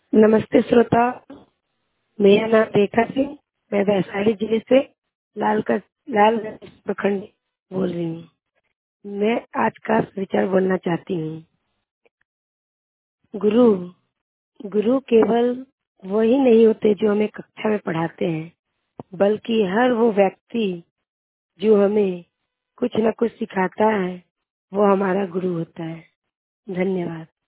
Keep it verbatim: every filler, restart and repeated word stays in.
नमस्ते श्रोता, मेरा नाम रेखा सिंह। मैं वैशाली जिले से लाल लालगंज प्रखंड बोल रही हूँ। मैं आज का विचार बोलना चाहती हूँ। गुरु गुरु केवल वही नहीं होते जो हमें कक्षा में पढ़ाते हैं, बल्कि हर वो व्यक्ति जो हमें कुछ न कुछ सिखाता है, वो हमारा गुरु होता है। धन्यवाद।